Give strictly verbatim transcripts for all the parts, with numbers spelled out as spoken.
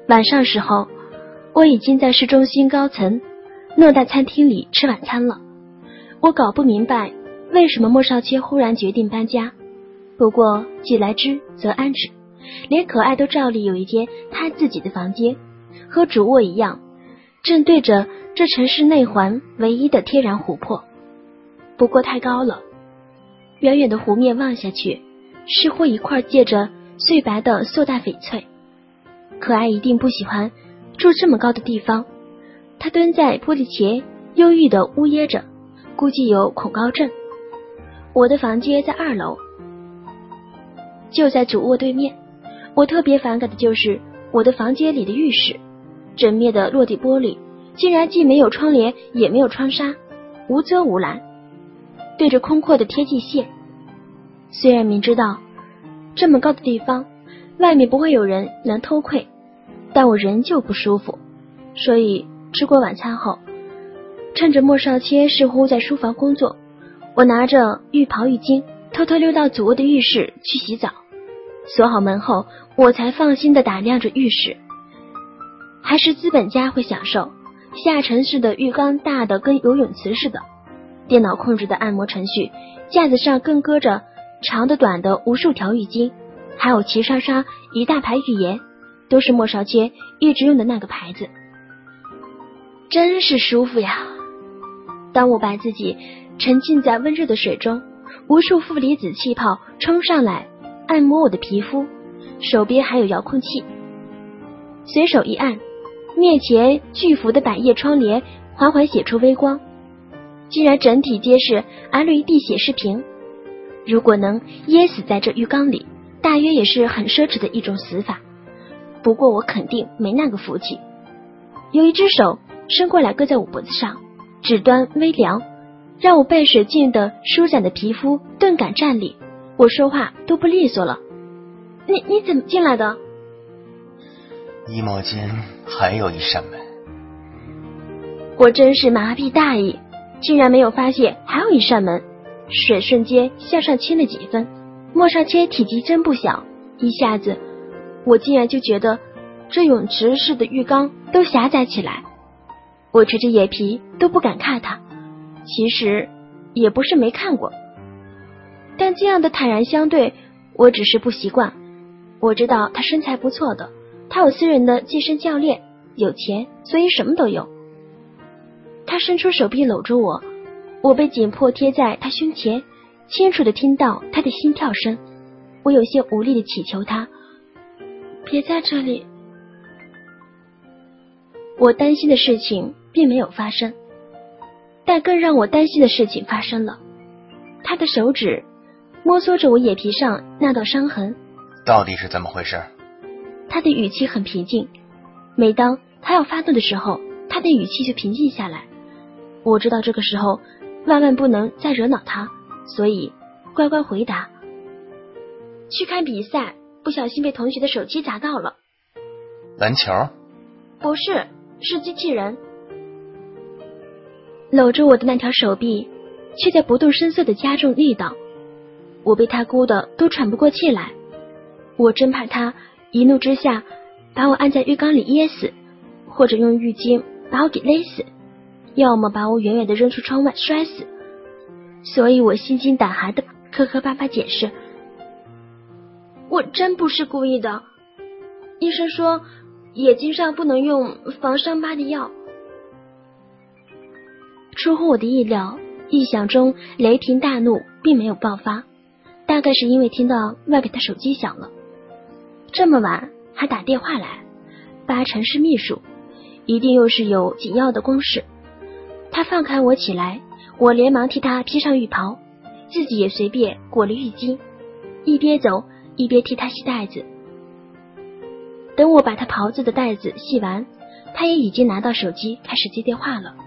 晚上时候，我已经在市中心高层诺大餐厅里吃晚餐了。我搞不明白为什么莫少谦忽然决定搬家，不过既来之则安之，连可爱都照例有一间他自己的房间，和主卧一样，正对着这城市内环唯一的天然湖泊。不过太高了，远远的湖面望下去，似乎一块借着碎白的硕大翡翠。可爱一定不喜欢住这么高的地方，他蹲在玻璃前忧郁地呜咽着，估计有恐高症。我的房间在二楼，就在主卧对面。我特别反感的就是我的房间里的浴室，整面的落地玻璃竟然既没有窗帘也没有窗纱，无遮无拦，对着空阔的天际线。虽然明知道这么高的地方外面不会有人能偷窥，但我仍旧不舒服。所以吃过晚餐后，趁着莫少谦似乎在书房工作，我拿着浴袍浴巾偷偷溜到主卧的浴室去洗澡。锁好门后，我才放心地打量着浴室。还是资本家会享受，下沉式的浴缸大的跟游泳池似的，电脑控制的按摩程序，架子上更搁着长的短的无数条浴巾，还有齐刷刷一大排浴盐，都是莫少谦一直用的那个牌子。真是舒服呀！当我把自己沉浸在温热的水中，无数负离子气泡冲上来按摩我的皮肤，手边还有遥控器，随手一按，面前巨幅的百叶窗帘缓缓写出微光，竟然整体皆是 L E D 显示屏。如果能噎死在这浴缸里，大约也是很奢侈的一种死法，不过我肯定没那个福气。有一只手伸过来搁在我脖子上，指端微凉，让我被水浸的舒展的皮肤顿感战栗，我说话都不利索了。你你怎么进来的？ 衣帽间还有一扇门。 我真是麻痹大意，竟然没有发现还有一扇门，水瞬间向上倾了几分。莫少谦体积真不小，一下子我竟然就觉得这泳池式的浴缸都狭窄起来。我垂着眼皮都不敢看他，其实也不是没看过，但这样的坦然相对我只是不习惯。我知道他身材不错的，他有私人的健身教练，有钱，所以什么都有。他伸出手臂搂住我，我被紧迫贴在他胸前，清楚地听到他的心跳声。我有些无力地祈求他别在这里。我担心的事情并没有发生，但更让我担心的事情发生了。他的手指摸索着我眼皮上那道伤痕。 到底是怎么回事？ 他的语气很平静，每当他要发怒的时候，他的语气就平静下来。我知道这个时候万万不能再惹恼他，所以乖乖回答。去看比赛，不小心被同学的手机砸到了。 篮球？ 不是，是机器人。搂着我的那条手臂却在不动声色地加重力道，我被他箍得都喘不过气来。我真怕他一怒之下把我按在浴缸里噎死，或者用浴巾把我给勒死，要么把我远远地扔出窗外摔死。所以我心惊胆寒地磕磕巴巴解释，我真不是故意的，医生说眼睛上不能用防伤疤的药。出乎我的意料，意想中雷霆大怒并没有爆发，大概是因为听到外边的手机响了，这么晚还打电话来，八成是秘书，一定又是有紧要的公事。他放开我起来，我连忙替他披上浴袍，自己也随便裹了浴巾，一边走一边替他系带子。等我把他袍子的带子系完，他也已经拿到手机开始接电话了。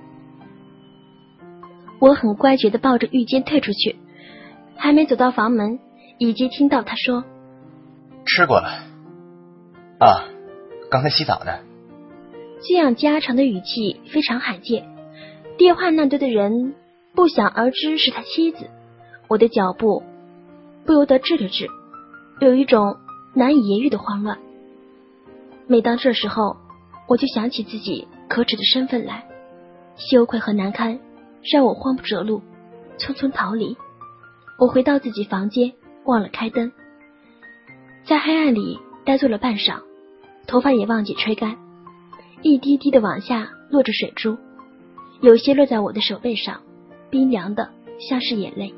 我很乖觉地抱着浴巾退出去，还没走到房门，已经听到他说吃过了啊，刚才洗澡呢。 这样家常的语气非常罕见，电话那端的人不想而知是他妻子。我的脚步不由得滞了滞，有一种难以言喻的慌乱。 每当这时候，我就想起自己可耻的身份来，羞愧和难堪让我慌不择路，匆匆逃离。我回到自己房间，忘了开灯，在黑暗里呆坐了半晌，头发也忘记吹干，一滴滴的往下落着水珠，有些落在我的手背上，冰凉的像是眼泪。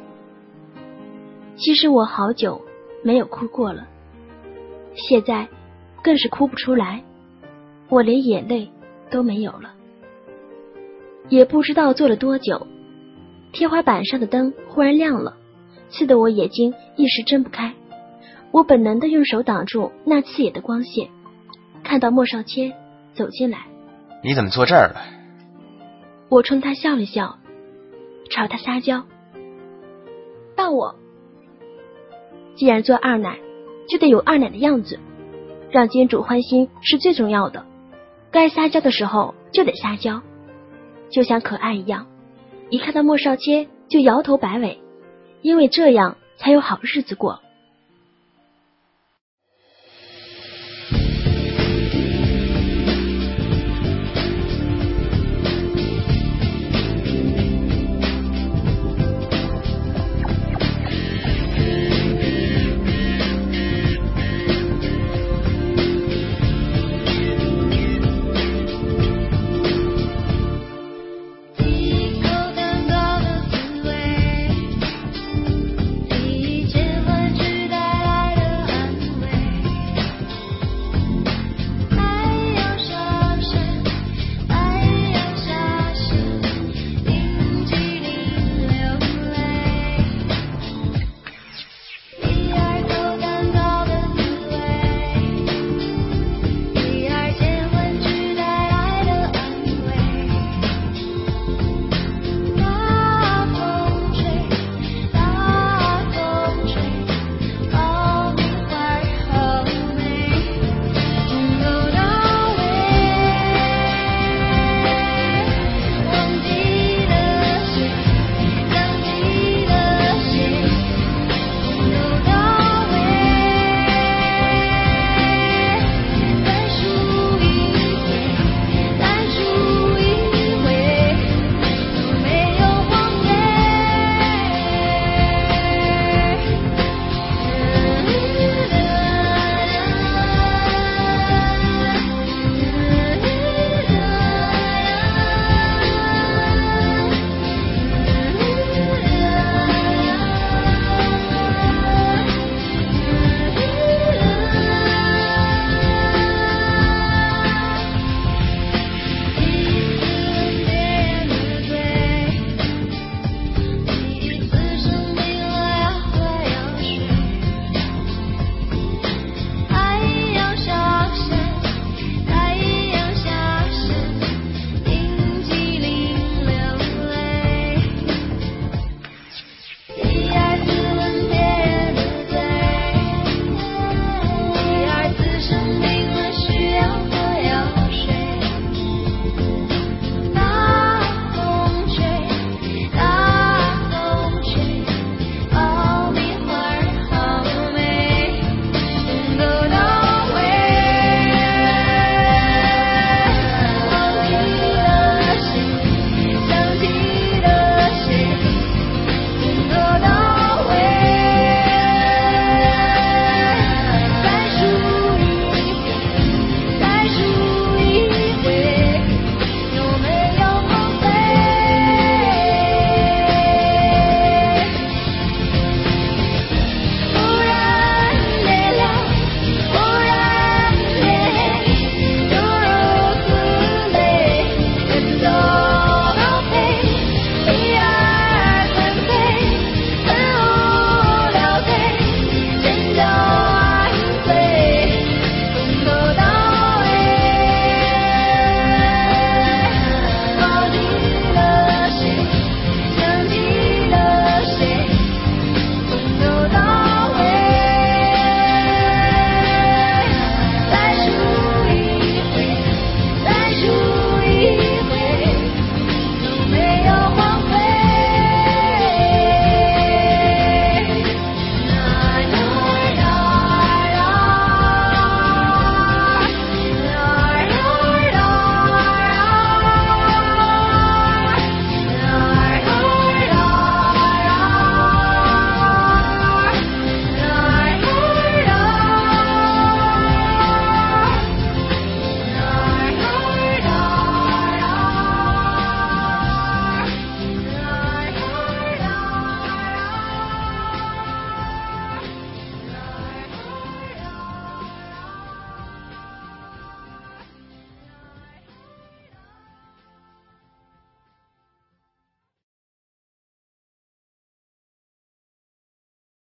其实我好久没有哭过了，现在更是哭不出来，我连眼泪都没有了。也不知道坐了多久，天花板上的灯忽然亮了，刺得我眼睛一时睁不开。我本能地用手挡住那刺眼的光线，看到莫少谦走进来。 你怎么坐这儿了？ 我冲他笑了笑，朝他撒娇。抱我。既然做二奶，就得有二奶的样子，让金主欢心是最重要的。该撒娇的时候就得撒娇，就像可爱一样，一看到莫少谦就摇头摆尾，因为这样才有好日子过。